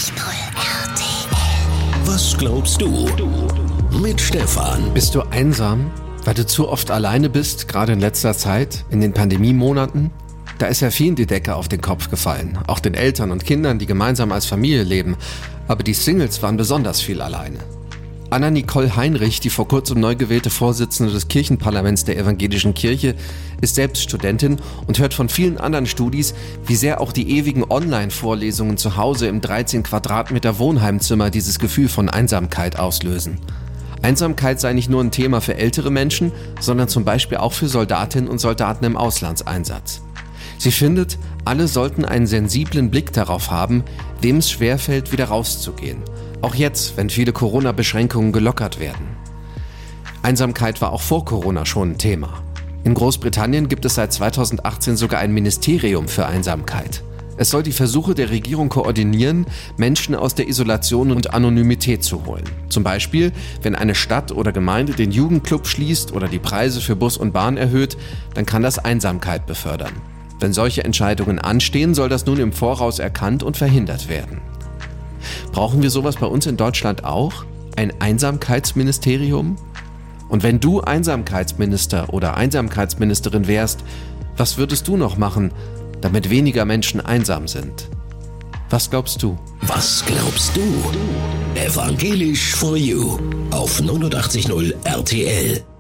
RTL. Was glaubst du? Mit Stefan. Bist du einsam, weil du zu oft alleine bist, gerade in letzter Zeit, in den Pandemiemonaten? Da ist ja vielen die Decke auf den Kopf gefallen, auch den Eltern und Kindern, die gemeinsam als Familie leben. Aber die Singles waren besonders viel alleine. Anna-Nicole Heinrich, die vor kurzem neu gewählte Vorsitzende des Kirchenparlaments der Evangelischen Kirche, ist selbst Studentin und hört von vielen anderen Studis, wie sehr auch die ewigen Online-Vorlesungen zu Hause im 13 Quadratmeter Wohnheimzimmer dieses Gefühl von Einsamkeit auslösen. Einsamkeit sei nicht nur ein Thema für ältere Menschen, sondern zum Beispiel auch für Soldatinnen und Soldaten im Auslandseinsatz. Sie findet, alle sollten einen sensiblen Blick darauf haben, wem es schwerfällt, wieder rauszugehen. Auch jetzt, wenn viele Corona-Beschränkungen gelockert werden. Einsamkeit war auch vor Corona schon ein Thema. In Großbritannien gibt es seit 2018 sogar ein Ministerium für Einsamkeit. Es soll die Versuche der Regierung koordinieren, Menschen aus der Isolation und Anonymität zu holen. Zum Beispiel, wenn eine Stadt oder Gemeinde den Jugendclub schließt oder die Preise für Bus und Bahn erhöht, dann kann das Einsamkeit befördern. Wenn solche Entscheidungen anstehen, soll das nun im Voraus erkannt und verhindert werden. Brauchen wir sowas bei uns in Deutschland auch? Ein Einsamkeitsministerium? Und wenn du Einsamkeitsminister oder Einsamkeitsministerin wärst, was würdest du noch machen, damit weniger Menschen einsam sind? Was glaubst du? Was glaubst du? Evangelisch for You auf 89.0 RTL.